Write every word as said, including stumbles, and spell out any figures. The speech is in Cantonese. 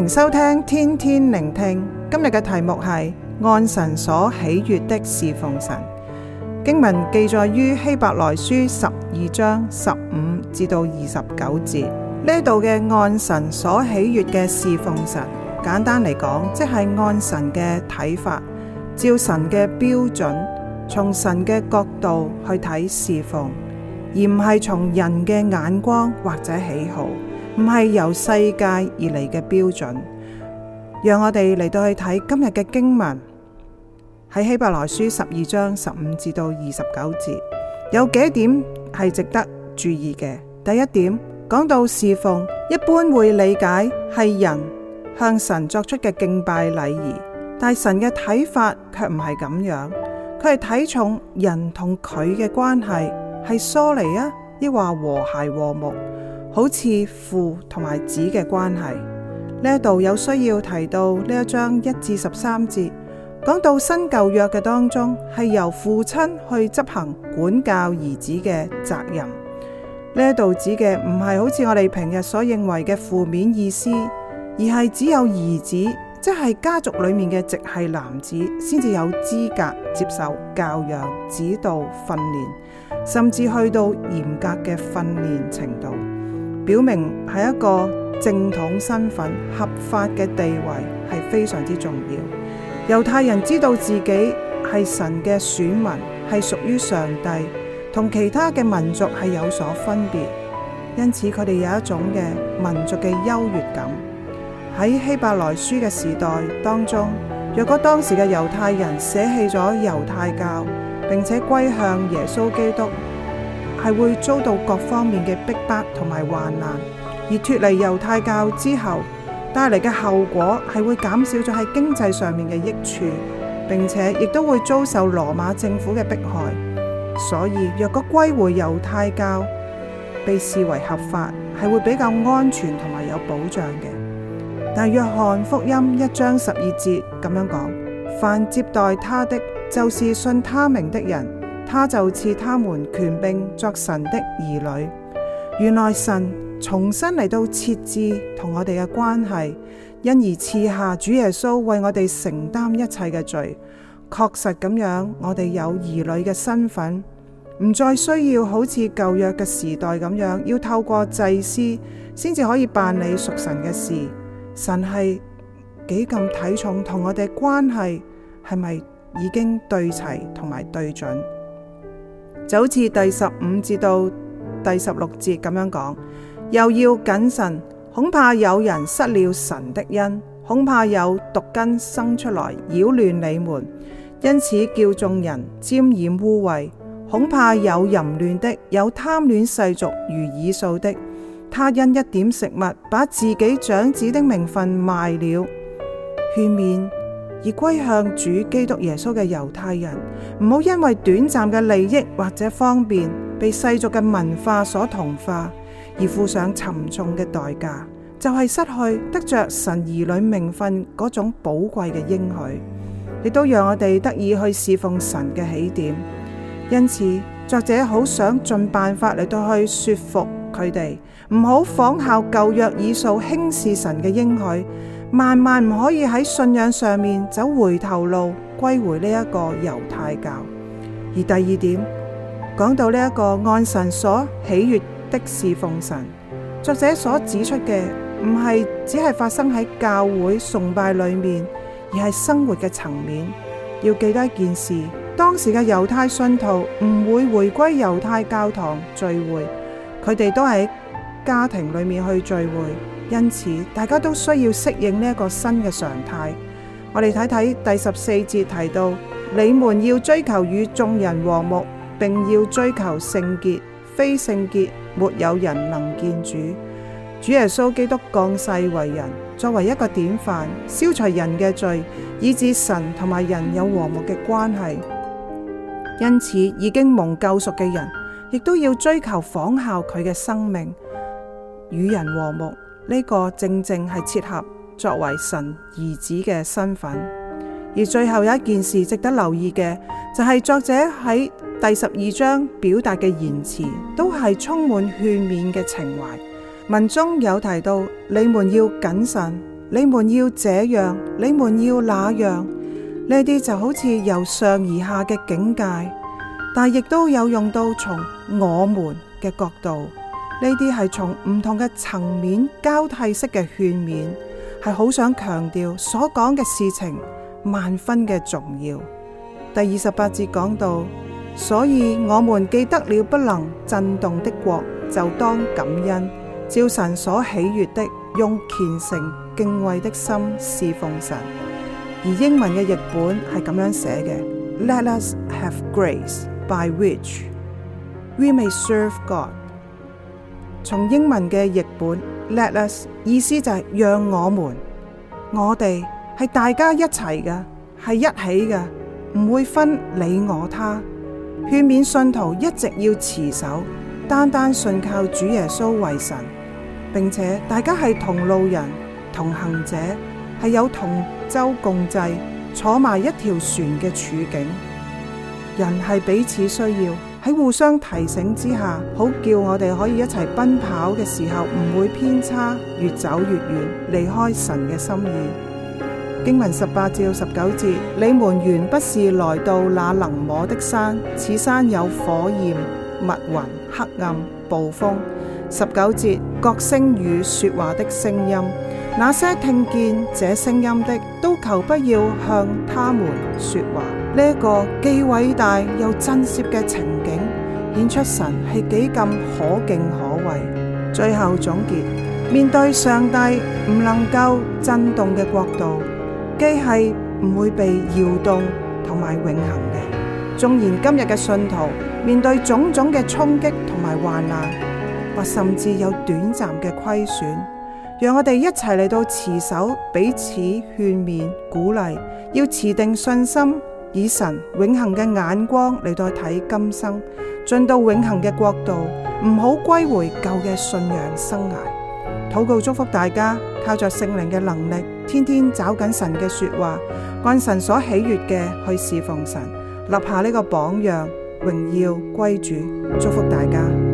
迎收聽天天聆聽。今日嘅題目係按神所喜悅的侍奉神。經文記載於希伯來書十二章十五至到二十九節。呢度嘅按神所喜悅嘅侍奉神，簡單嚟講，即係按神嘅睇法，照神嘅標準，從神嘅角度去睇侍奉，而唔係從人嘅眼光或者喜好，唔係由世界而嚟嘅標準。讓我哋嚟到去睇今日嘅經文，喺希伯來書十二章十五至到二十九節，有幾點係值得注意嘅。第一點，講到侍奉，一般會理解係人向神作出嘅敬拜禮儀，但神嘅睇法卻唔係咁樣，佢係睇重人同佢嘅關係係疏離啊，抑或和諧和睦，好似父同埋子嘅關係。呢一度有需要提到呢一章一至十三節，講到新舊約嘅當中係由父親去執行管教兒子嘅責任。呢一度指嘅唔係好似我哋平日所認為嘅負面意思，而係只有兒子，即係家族裏面嘅直系男子先至有資格接受教養、指導、訓練，甚至去到嚴格嘅訓練程度，表明係一個正統身份、合法嘅地位係非常之重要。猶太人知道自己係神嘅選民，係屬於上帝，同其他嘅民族係有所分別，因此佢哋有一種嘅民族嘅優越感。喺希伯來書嘅時代當中，若果當時嘅猶太人捨棄咗猶太教，並且歸向耶穌基督，係會遭到各方面嘅逼迫同埋患難。而脫離猶太教之後帶嚟嘅後果係會減少咗喺經濟上面嘅益處，並且亦都會遭受羅馬政府嘅迫害。所以若果歸回猶太教，被視為合法，係會比較安全同埋有保障嘅。但約翰福音一章十二節咁樣講：凡接待他的，就是信他名的人，他就賜他們權柄作神的兒女。原來神重新嚟到設置同我哋嘅關係，因而賜下主耶穌為我哋承擔一切嘅罪。確實咁樣，我哋有兒女嘅身份，唔再需要好似舊約嘅時代咁樣，要透過祭司先至可以辦理屬神嘅事。神係幾咁睇重同我哋關係係咪已經對齊同埋對準，就好似第十五至到第十六節咁樣講。又要謹慎，恐怕有人失了神的恩，恐怕有毒根生出來擾亂你們，因此叫眾人沾染污穢。恐怕有淫亂的，有貪戀世俗如以掃的，他因一點食物把自己長子的名分賣了。勸勉而歸向主基督耶穌嘅猶太人，唔好因為短暫嘅利益或者方便，被世俗嘅文化所同化，而付上沉重嘅代價，就係失去得着神兒女名分嗰種寶貴嘅應許，亦都讓我哋得以去侍奉神嘅起點。因此，作者好想盡辦法嚟到去說服佢哋，唔好仿效舊約以掃輕視神嘅應許，萬萬唔可以喺信仰上面走回頭路，歸回呢一個猶太教。而第二點，講到呢一個按神所喜悅的侍奉神，作者所指出嘅唔係只係發生喺教會崇拜裏面，而係生活嘅層面。要記得一件事，當時嘅猶太信徒唔會回歸猶太教堂聚會，佢哋都喺家庭裏面去聚會，因此大家都需要適應呢一個新嘅常態。我哋睇睇第十四節提到，你們要追求與眾人和睦，並要追求聖潔，非聖潔沒有人能見主。主耶穌基督降世為人，作為一個典範，消除人嘅罪，以致神同埋人有和睦嘅關係。因此已經蒙救贖嘅人，亦都要追求仿效佢嘅生命，與人和睦。呢個正正係切合作為神兒子嘅身份。而最後有一件事值得留意嘅，就係作者喺第十二章表達嘅言辭，都係充滿勸勉嘅情懷。文中有提到，你們要謹慎， 你們要這樣，你們要那樣。呢啲就好似由上而下嘅境界，但亦都有用到從我們嘅角度。呢啲係從唔同嘅層面交替式嘅勸勉，係好想強調所講嘅事情萬分嘅重要。第二十八節講到，所以我們既得了不能震動的國，就當感恩，照神所喜悅的，用虔誠敬畏的心侍奉神。而英文嘅譯本係咁樣寫嘅 ：Let us have grace by which we may serve God。從英文嘅譯本 Let us 意思就係讓我們，我哋係大家一齊嘅，係一起嘅，唔會分你我他。勸勉信徒一直要持守，單單信靠主耶穌為神，並且大家係同路人、同行者，係有同舟共濟，坐埋一條船嘅處境。人係彼此需要，喺互相提醒之下，好叫我哋可以一齊奔跑嘅時候唔會偏差，越走越遠，離開神嘅心意。經文十八至十九節，你們原不是來到那能摸的山，此山有火焰、密雲、黑暗、暴風。十九節，各聲與說話的聲音，那些聽見這聲音的，都求不要向他們說話。呢、這、一個既偉大又震懾嘅情景，顯出神係幾咁可敬可畏。最後總結，面對上帝唔能夠震動嘅國度，既係唔會被搖動同埋永恆嘅。縱然今日嘅信徒面對種種嘅衝擊同埋患難，或甚至有短暫嘅虧損，讓我哋一齊嚟到持守，彼此勸勉鼓勵，要持定信心，以神永恆嘅眼光嚟到睇今生，進到永恆嘅國度，唔好歸回舊嘅信仰生涯。禱告祝福大家，靠着聖靈嘅能力，天天找緊神嘅說話，按神所喜悅嘅去侍奉神，立下呢個榜樣，榮耀歸主。祝福大家。